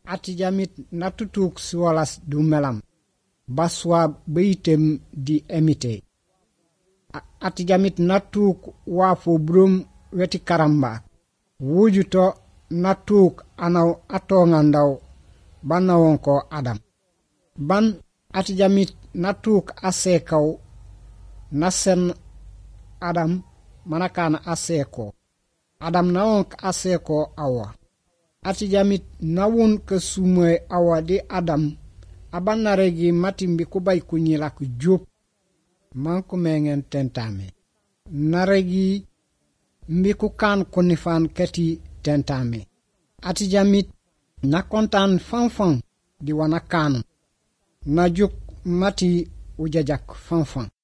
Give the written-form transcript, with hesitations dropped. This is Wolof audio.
atijamit natutuk siwalas du melam baswa beitem di emite atijamit natuk wafo brum weti karamba wujuto natuk anaw atongandaw banawon ko adam ban atijamit natuk asekaw nasen adam manakana aseko adam nawon aseko awa atijamit nawun ke sumwe awa di adam abanaregi matimbi kubay kunyila ku jup manku mengen tentame naregi mbiku kan kunifan keti tentame atijamit na kontan fanfan di wana kanu na juk mati ujajak fanfan